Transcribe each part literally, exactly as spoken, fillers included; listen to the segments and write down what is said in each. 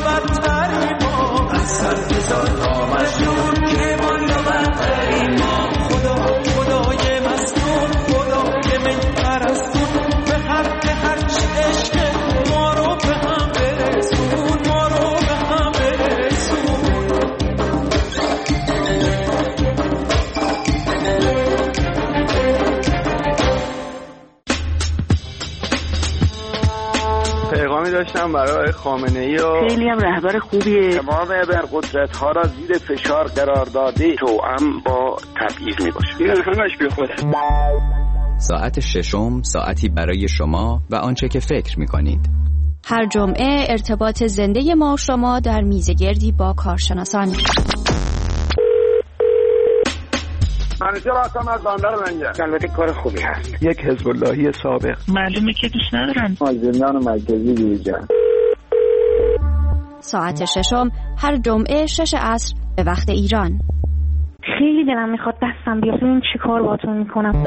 بدتری ما، از سر بزار تا مجنون که والا بدتری ما. خدا خدای مسئول، خدای من پرستون، به حق هرچی عشق ما رو به هم برسون، ما رو به هم برسون. پیغامی داشتم برای خامنه‌ای و خیلی هم رهبر خوبیه. تمام ابرقدرت‌ها را زیر فشار قرار داده، توأم با تبعیض میباشه. این همش بی خوده. ساعت ششم، ساعتی برای شما و آنچه که فکر می‌کنید. هر جمعه ارتباط زنده ما و شما در میزگردی با کارشناسان. منیجر هستم از بندر منجر. البته کار خوبی هست. یک حزب اللهی سابق. معلومه که دوست ندارن. از زندان مرکزی بیرون. ساعت ششم هر جمعه شش عصر به وقت ایران. خیلی دلم میخواد دستم بیاد ببین چی کار باهاتون میکنم.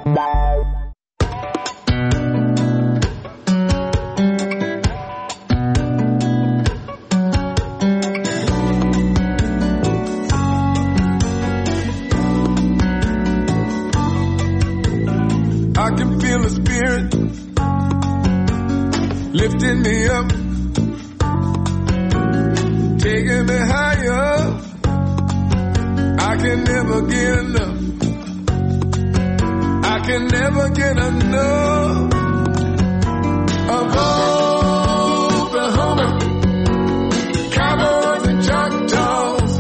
I can feel the spirit lifting me up, taking me higher. I can never get enough. I can never get enough of Oklahoma cowboys and Choctaws.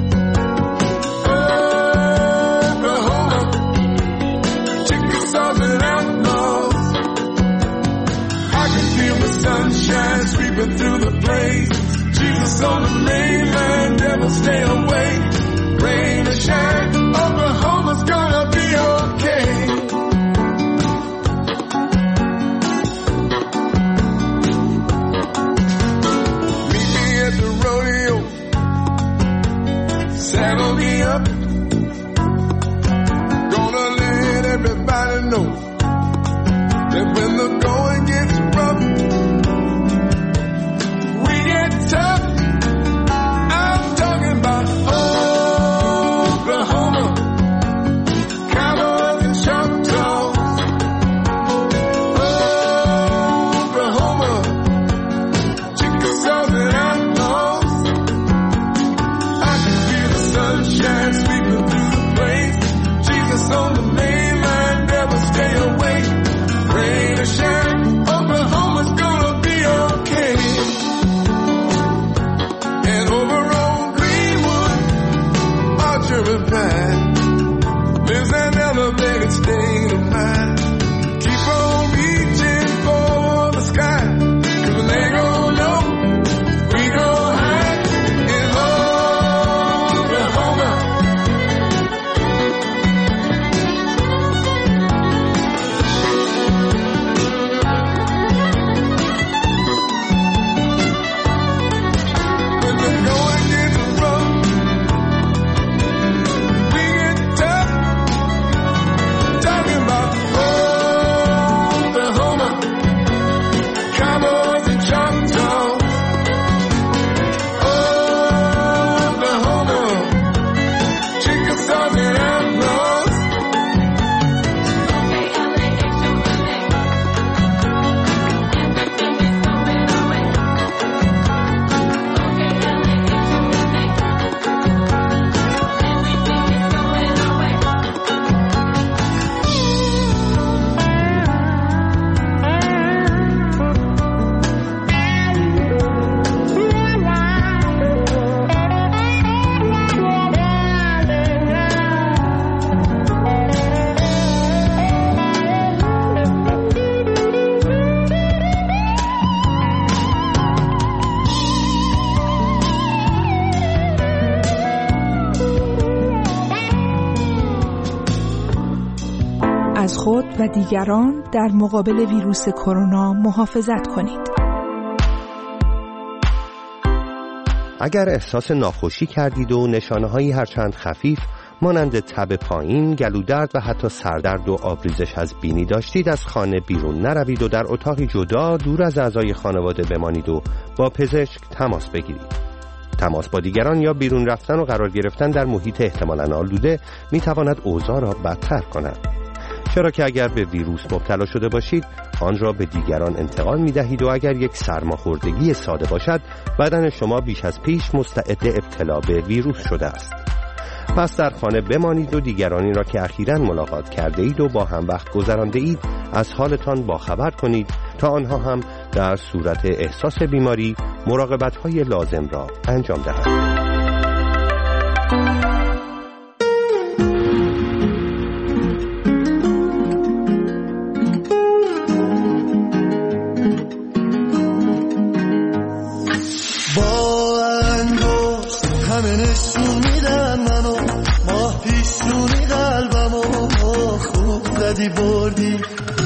Oklahoma Chickasaws and outlaws. I can feel the sunshine sweeping through the place. Jesus on the mainland, never stay away. Rain or shine, Oklahoma's gonna be okay. Meet me at the rodeo, saddle me up. Gonna let everybody know that when the going gets rough, we get tough. I'm talking about Oklahoma, cowboys and Choctaws. Oklahoma, Chickasaws and outlaws. I can feel the sunshine sweeping through the place. Jesus on the mainland, never stay away. Rain or shine, Oklahoma's gonna be okay. And over on Greenwood, Archer and Pine, lives an elevated state of mind. Keep on reaching for the sky, 'cause when they go low, we go high in Oklahoma. When the going gets rough, we get tough. Talking about Oklahoma, cowboys and Choctaws. Oklahoma, Chickasaws and outlaws. از خود و دیگران در مقابل ویروس کرونا محافظت کنید. اگر احساس ناخوشی کردید و نشانه‌هایی هرچند خفیف مانند تب پایین، گلودرد و حتی سردرد و آبریزش از بینی داشتید از خانه بیرون نروید و در اتاقی جدا دور از اعضای خانواده بمانید و با پزشک تماس بگیرید. تماس با دیگران یا بیرون رفتن و قرار گرفتن در محیط احتمالاً آلوده میتواند اوضاع را بدتر کند، چرا که اگر به ویروس مبتلا شده باشید آن را به دیگران انتقال می‌دهید و اگر یک سرماخوردگی ساده باشد بدن شما بیش از پیش مستعد ابتلا به ویروس شده است. پس در خانه بمانید و دیگرانی را که اخیراً ملاقات کرده اید و با هم وقت گذرانده اید از حالتان باخبر کنید تا آنها هم در صورت احساس بیماری مراقبت‌های لازم را انجام دهند. بردی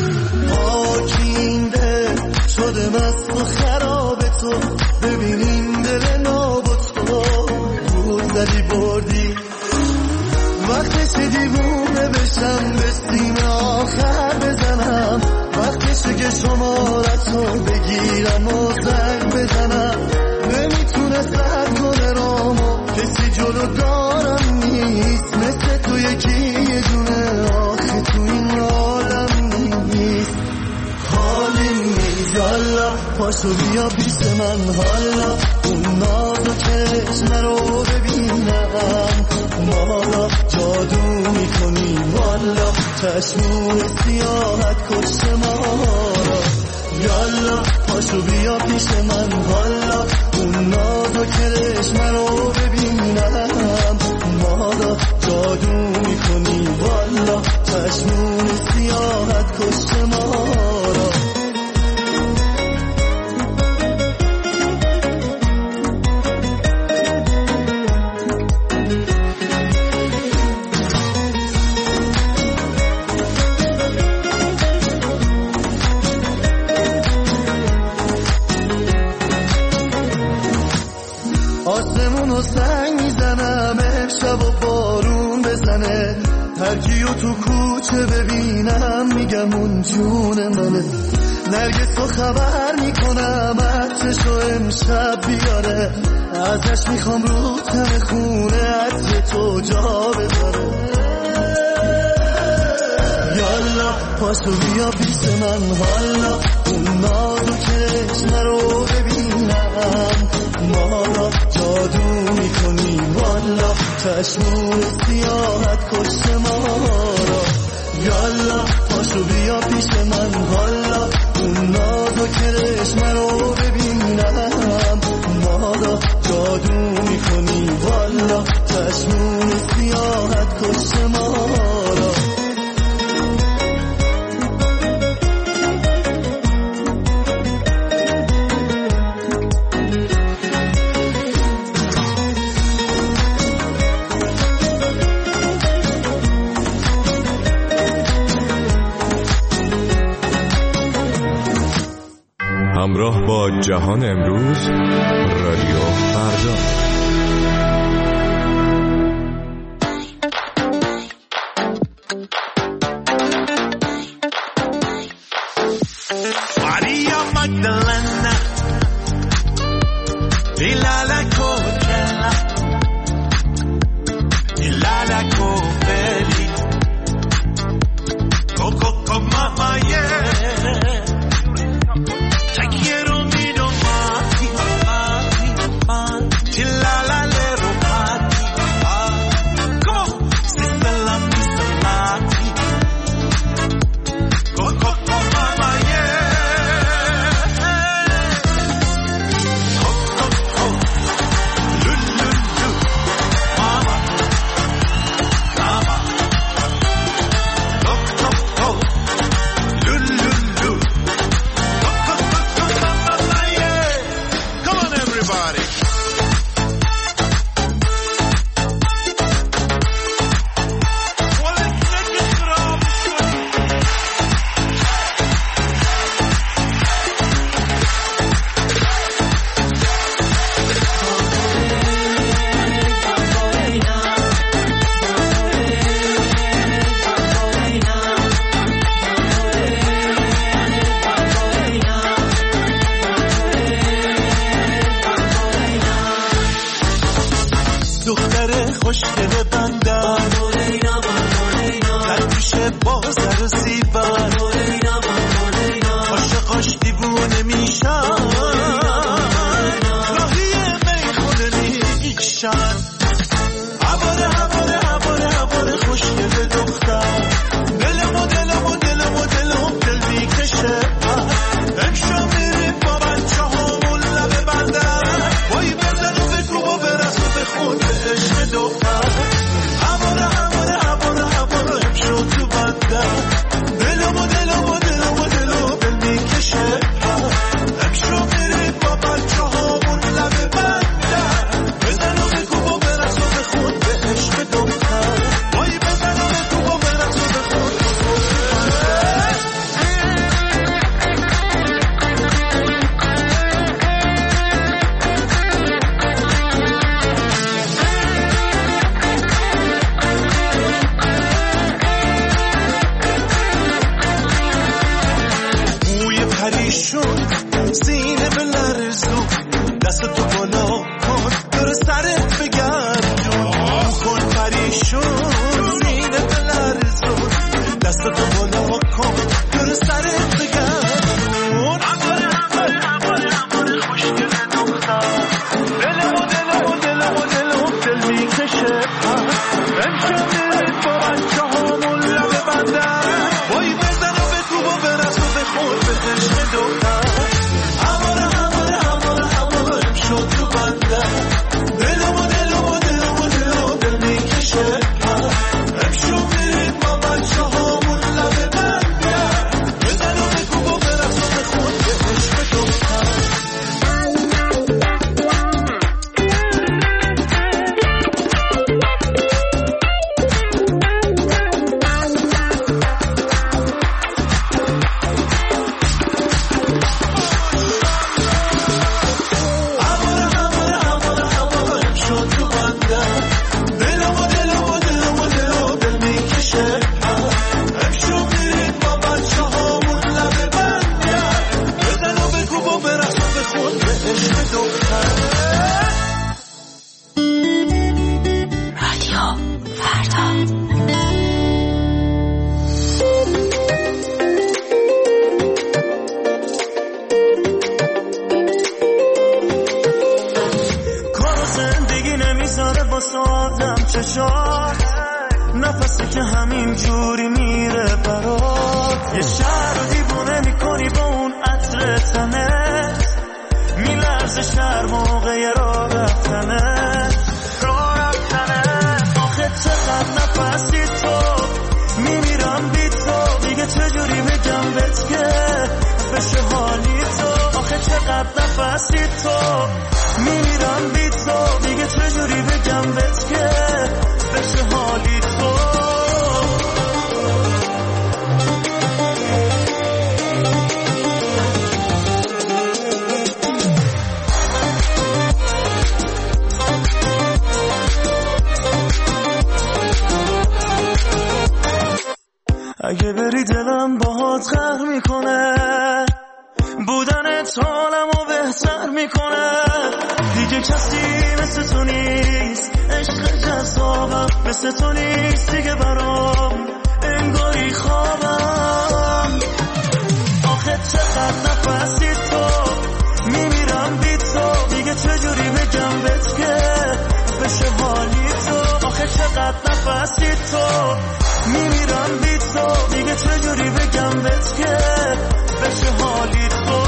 آکینده شده مست و خراب تو، ببینیم دل نابط تو گول زدی بردی. وقتش دیوونه بشم به سیم آخر بزنم، وقتشه که شمارتو بگیرم و زنگ بزنم. نمیتونه سر کنه رامو کسی جلو دارم نیست، مثل تو یکی یه دونه آخه تو این عالم نیست. حالی نیست حالا پاشو بیا پیش من، حالا اون ناز و چشم رو ببینم. مالا جادو میکنی والا، چشمون سیاحت کشت ما را. یالا پاشو بیا پیش من، حالا اون ناز و چشم رو ببینم. مالا جادو میکنی والا، چشمون سیاحت کشت ما را. آسمونو سنگ میزنم امشب و بارون بزنه، ترکیو تو کوچه ببینم میگم اون جون منه. نرگس رو خبر میکنم عطرشو امشب بیاره، ازش میخوام رو تن خونه عطر تو جا بذاره. یالا پاشو بیا پیش من، حالا اون ناز و چشم رو ببینم. مالا جادو میکنی والا، چشمون سیاحت کشت ما را. یالا پاشو بیا پیش من، حالا اون ناز و چشم رو ببینم. مالا جادو میکنی والا، چشمون سیاحت کشت ما را. همراه با جهان امروز، رادیو فردا. Maria Magdalena, Ilala Coachella, Ilala Copelli, Coco Mama, yeah. Te quiero mi domani, Chilala le romati, come on, sister la misalati, Coco Mama, yeah. Coco, ببره خوشگل بندم در پیش بازر و زیبر عاشقاش دیوونه میشن راهی میخونه میشن عباره عباره عباره عباره خوشگل دختر دلمو دلمو دلمو دلمو دل میکشه امشو میریم با بچه هامون لبه بندر وای بزن و بگو و برس و بخون به عشق دختر عباره عباره عباره عباره امشو تو بندر دلمو دلمو دلمو دلمو دل میکشه امشو میریم با بچه هامون لبه بندر بزن و بگو و برس و بخون به عشق دختر وای بزن و بگو و برس و بخون پریشون سینه به لرزون دست تو بالا کن دور سرت بگردون کن پریشون سینه به لرزون دست تو بالا کن دور سرت بگردون عباره عباره عباره عباره خوشگل دختر دلمو دلمو دلمو دلمو دل میکشه امشو میرید با بچه هامون لبه بندر وای بزن و بگو و برس و بخون به عشق دختر عباره عباره عباره عباره امشو تو بندر دلمو دلمو دلمو دلمو دل میکشه امشو میرید با بچه هامون لبه بندر بزن و بگو و برس و بخون به عشق دختر نفسی که همین جوری میره برات یه شهر رو دیوونه میکنی با اون عطر تنت میلرزه شهر موقع راه رفتنت راه رفتنت آخه چقدر نفسی تو میمیرم بی تو دیگه چجوری بگم بهت که بشه حالی تو آخه چقدر نفسی تو میمیرم بی تو دیگه چجوری بگم بهت که بشه حالی تو اگه بری دلم باهات غر میکنه بودنت حالمو بهتر میکنه دیگه کسی مثل تو نیست عشق جذابم مثل تو نیست دیگه برام انگاری خوابم آخه چقدر نفسی تو میمیرم بی تو دیگه چجوری بگم بهت که بشه حالی تو آخه چقدر نفسی تو میمیرم بی تو دیگه چجوری بگم بهت که بشه حالی تو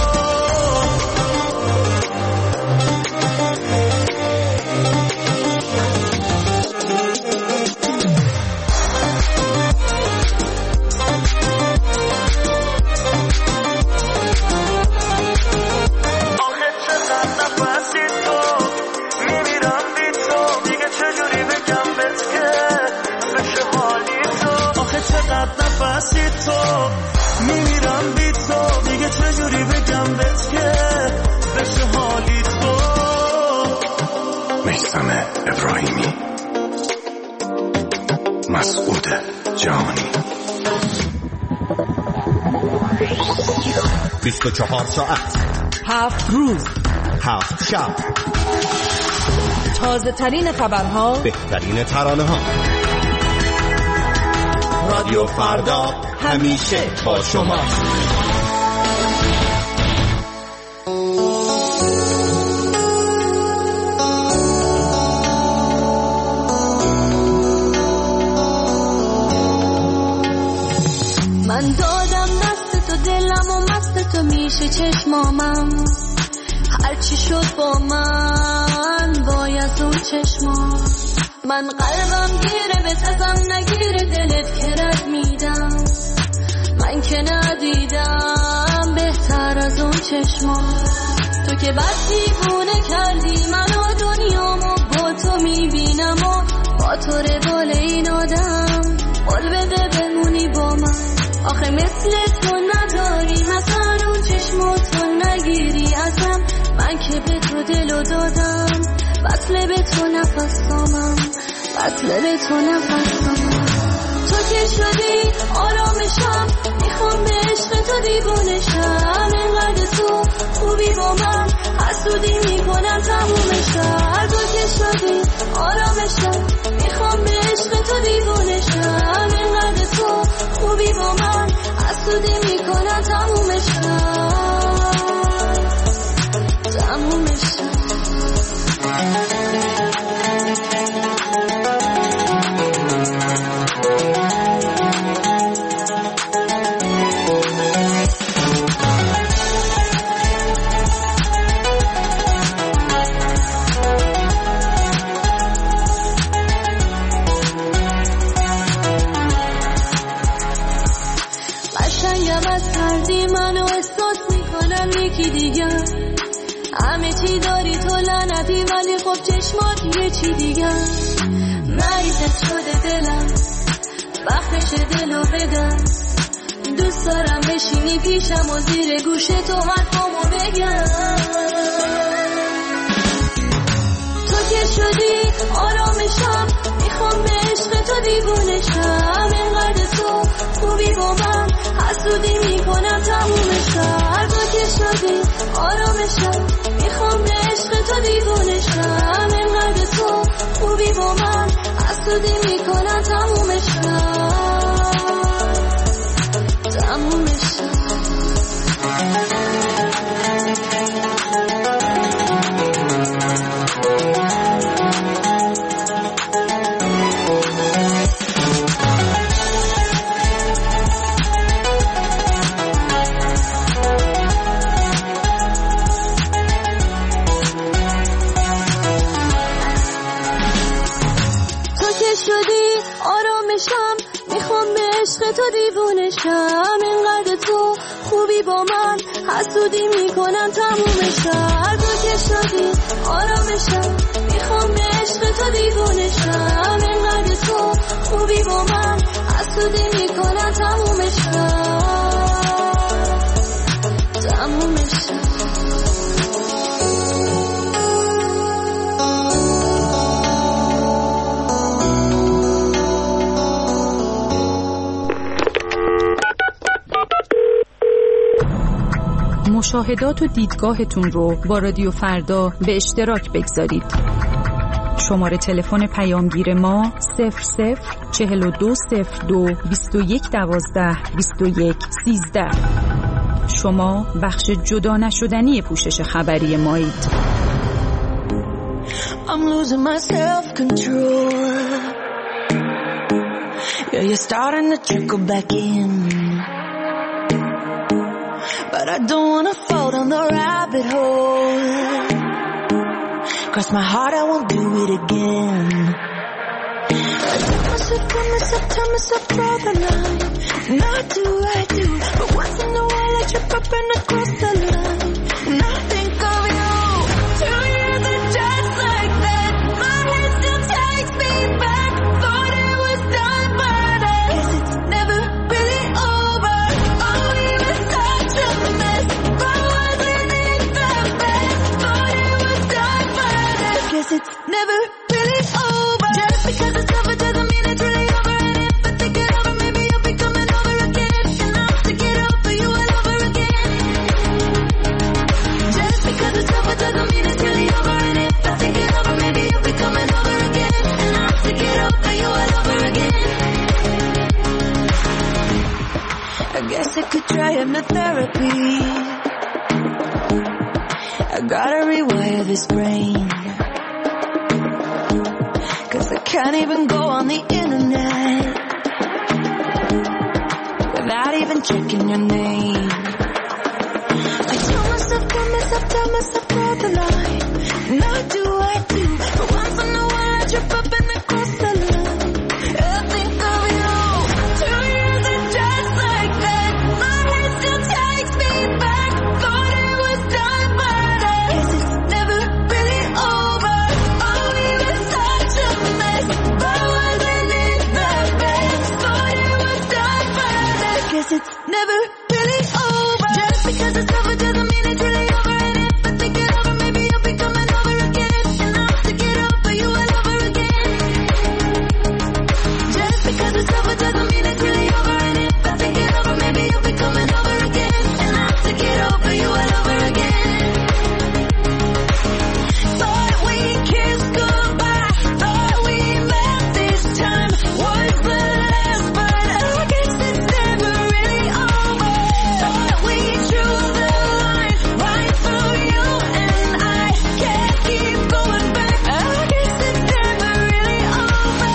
نفسی تو میمیرم بی تو دیگه چجوری بگم بهت که بشه حالی تو میثم ابراهیمی مسعود جهانی بیست و چهار ساعت هفت روز هفت شب تا تازه ترین خبرها، بهترین ترانه ها. رادیو فردا همیشه با شما. من دادم دست تو، دلم و مست تو میشه چشمامم. هرچی شد با من وای از اون چشما. من قلبم گیره به تزم نگیره، دلت که رد میدم. من که ندیدم بهتر از اون چشما. تو که بس دیوونه کردی منو، دنیامو با تو میبینم و با تو روال این آدم. قول بده بمونی با من، آخه مثل تو نداری، مثلا اون چشماتو نگیری ازم. من که به تو دلو دادم، وصله به تو نفس دامم، وصله به تو نفس دامم. تو که شدی آرامشم، میخوام به عشق تو دیوانشم. اینقدر تو خوبی با من، حسودی میکنم تمومشم. تو که شدی آرامشم، میخوام به عشق تو دیوانشم. اینقدر تو خوبی با من، حسودی میکنم تمومشم، تمومشم. منو احساس میکنم یکی دیگر. همه چی داری تو لعنتی، ولی خب چشمات یه چی دیگر. مریضت شده دلم، وقتش دلو بدم. دوست دارم بشینی پیشم و زیر گوش تو حرفامو بگم. تو که شدی آرامشم، میخوام به عشق تو دیوانشم. اینقدر تو خوبی با من، حسودی میکنم تمومشم. تو که شدی آرامشم، میخوام به عشق تو دیوانشم. اینقدر تو خوبی با من، حسودی میکنم تمومشم، تمومشم. تو دیوانشم. اینقدر تو خوبی با من، حسودی میکنم تمومشم. تو که شدی آرامشم، میخوام به عشق تو دیوانشم. اینقدر تو خوبی با من، حسودی میکنم تمومشم، تمومشم. مشاهدات و دیدگاهتون رو با رادیو فردا به اشتراک بگذارید. شماره تلفن پیامگیر ما صفر صفر چهل و دو صفر دو بیست و یک دوازده بیست و یک سیزده. شما بخش جدا نشدنی پوشش خبری مایید. I'm losing my self-control. Yeah, you're starting to trickle back in. But I don't wanna fall down the rabbit hole. Cross my heart, I won't do it again. I tell myself, tell myself, tell myself, draw the line. Not do I do, but once in a while I trip up and I cross the line. And I think of you. Two years and just like that, my head still takes me back. Thought it was done, but I guess it's never really over. Oh, we were such a mess, but wasn't it the best? Thought it was done, but I guess it's never really over. Just because it's over doesn't mean it's really over. And if I think it over, maybe you'll be coming over again. And I'll take it over you all over again. Just because it's over doesn't mean it's really over. And if I think it over, maybe you'll be coming hypnotherapy. I gotta rewire this brain, 'cause I can't even go on the internet without even checking your name. I tell myself, tell myself, tell myself, draw the line. And I do, I do. But once in a while I trip up and I cross the line. I think of you. Two years and just like that, my head still takes me back. Thought it was done, but I guess it's never really over. Oh, we were such a mess, but wasn't it the best? Thought it was done, but I guess it's never really over. Just because it's over doesn't mean it's really over. And if I think it over, maybe you'll be coming over again. And I'll have to get over you all over again. Just because it's over doesn't mean it's really over. And if I think it over, maybe you'll be coming over again. And I'll have to get over you all over again. Thought we kissed goodbye, thought we met this time was the last, but I guess it's never really over. Thought we drew the line right through you and I can't keep going back. I guess it's never really over.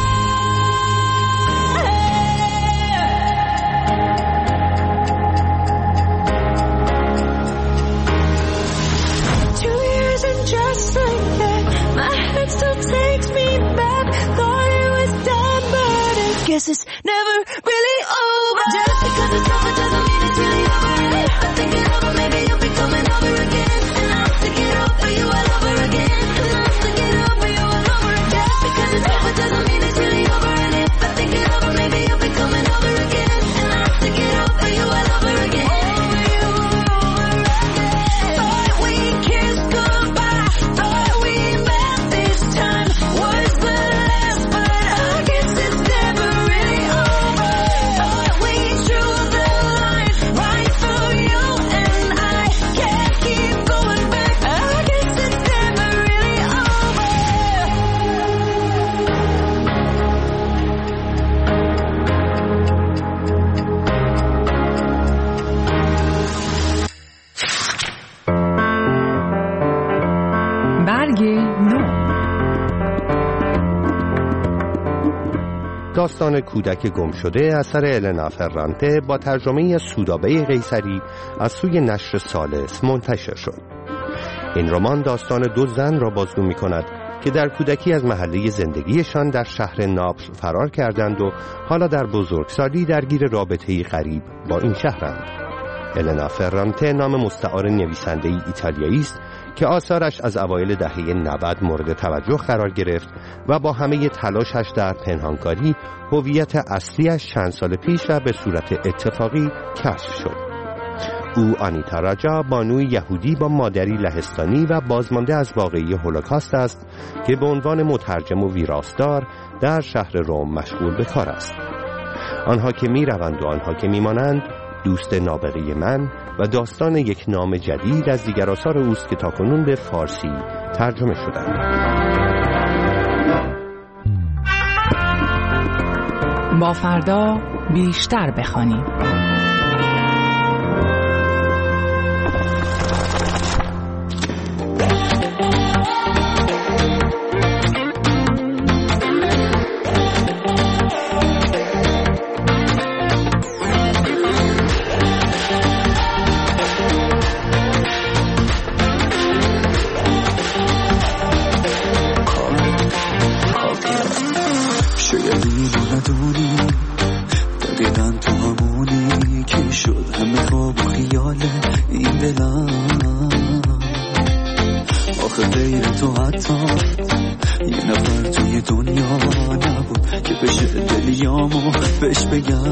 Two years and just like that, my head still takes me back. Thought it was done, but I guess it's never really over. Just because it's over doesn't mean it's really over. And if I think it over, maybe you'll be coming over again. And I'll have to get over you all over again. And I'll have to get over you all over again. Just because it's over doesn't mean it's really over. And if I think it over, maybe you'll be coming over again. And I'll have to get over you all over again. Thought we kissed goodbye, thought we met this time was the last, but I guess it's never really over. Thought we drew the line right through you and I can't keep going back. I guess it's never really over. برگ نو. داستان کودک گم شده اثر النا فرانته با ترجمه سودابه قیصری از سوی نشر ثالث منتشر شد. این رمان داستان دو زن را بازگو می کند که در کودکی از محله زندگیشان در شهر ناپل فرار کردند و حالا در بزرگسالی درگیر رابطه‌ای غریب با این شهرند. النا فرانته نام مستعار نویسنده‌ای ایتالیایی است که آثارش از اوایل دهه نود مورد توجه قرار گرفت و با همه تلاشش در پنهانکاری هویت اصلیش چند سال پیش و به صورت اتفاقی کشف شد. او آنیتا راجا بانوی یهودی با مادری لهستانی و بازمانده از واقعه هولوکاست است که به عنوان مترجم و ویراستار در شهر روم مشغول به کار است. آنها که می روند و آنها که می مانند، دوست نابغه من و داستان یک نام جدید از دیگر آثار اوست که تاکنون به فارسی ترجمه شدند. با فردا بیشتر بخوانیم. بهش بگم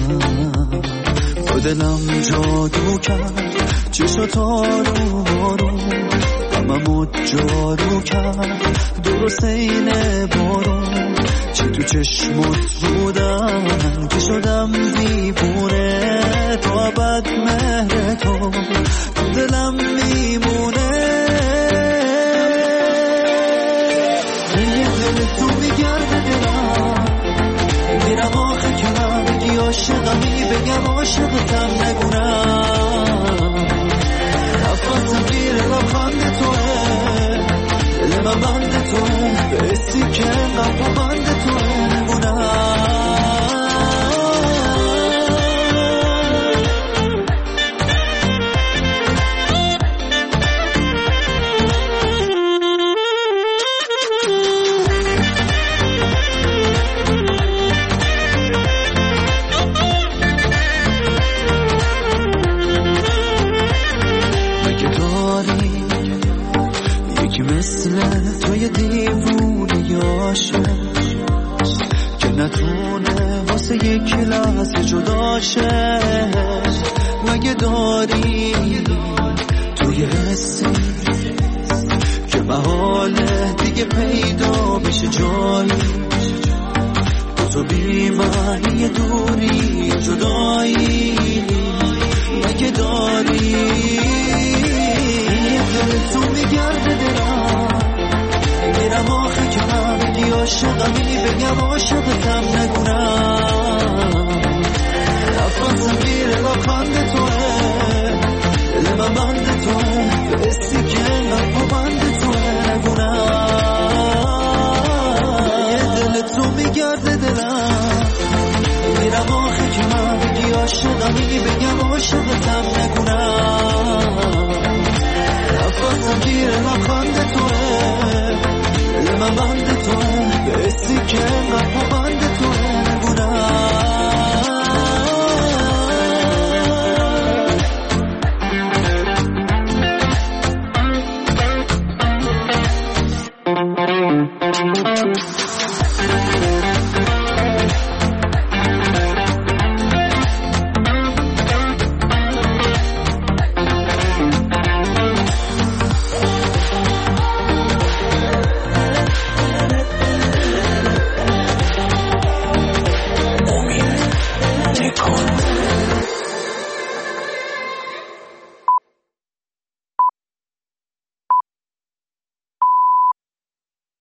با دلم جادو کرد چشات آروم آروم غممو جارو کرد درست این بارون چه تو چشمت بودم که شدم دیوونه تا ابد مهر تو تو دلم میمونه دل تو میگرده دلم میرم آخه کنم بگی عاشق عاشقمی بگم عاشقتم نگونم نفسم گیره لبخند توه دل من بند توه به حسی که انقدر بند توه نگونم توی دیوونه یاشه که نتونه واسه یک لحظه جداشه مگه داری توی حسی که محاله دیگه پیدا بشه جایی تو بی معنی دوری جدایی مگه داری دل تو میگرده دلم میرم آخه که من بگی عاشقمی بگم عاشقتم نگونم نفسم گیره لبخند توه دل من بند توه به حسی که انقدر بند توه نگونم دل تو میگرده دلم میرم آخه که من بگی عاشقمی بگم عاشقتم